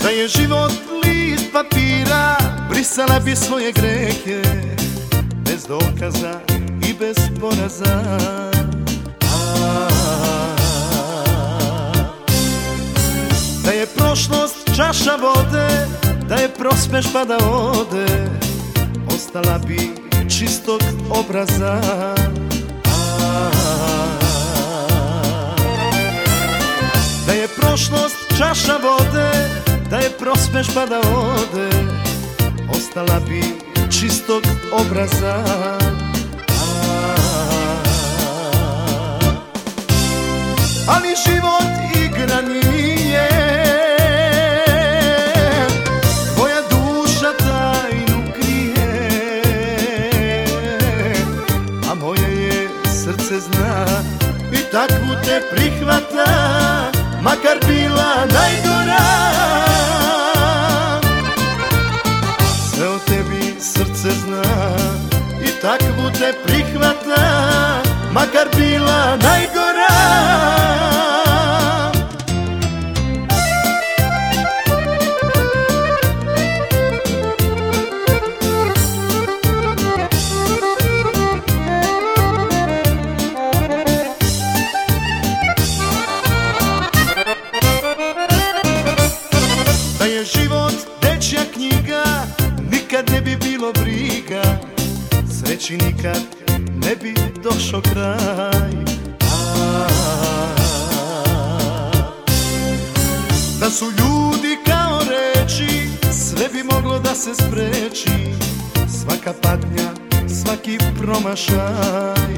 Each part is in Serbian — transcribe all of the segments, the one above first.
je život list papira, brisala bi svoje grehe, bez dokaza i bez poraza. Da je prošlost čaša vode, da je prosmeš pa da ode, ostala bi čistog obraza. Da je prošlost čaša vode, da je prosmeš pa da ode, ostala bi čistog obraza. Ali život igra nije, tvoja duša tajnu krije, a moje je srce zna i takvu te prihvata, makar bila najgora. Sve o tebi srce zna i takvu te prihvata, makar bila najgora. Da je život dečja knjiga, nikad ne bi bilo briga, sreći nikad ne bi došao kraj. Da su ljudi kao reči, sve bi moglo da se spreči, svaka patnja, svaki promašaj.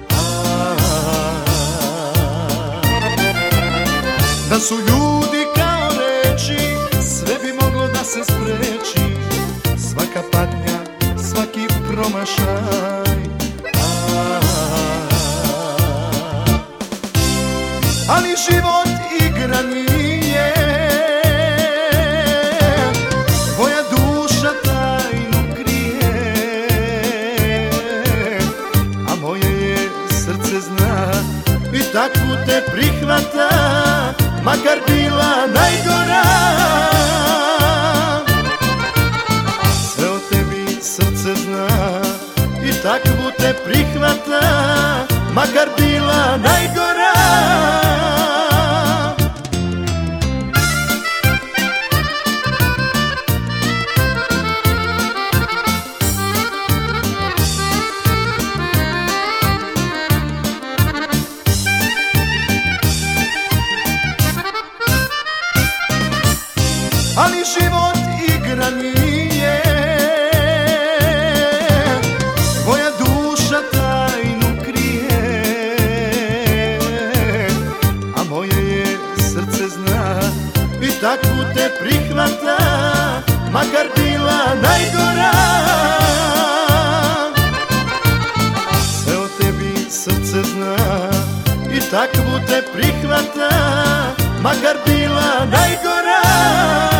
Da su ljudi kao reči, sve bi moglo da se spreči, svaka patnja, svaki promašaj. Ali život igra nije, tvoja duša tajnu krije, a moje je srce zna i takvu te prihvata, makar bila najgora. Sve o tebi srce zna i takvu te prihvata, makar bila najgora. Ali život igra nije, tvoja duša tajnu krije, a moje je srce zna i takvu te prihvata, makar bila najgora. Sve o tebi srce zna i takvu te prihvata, makar bila najgora.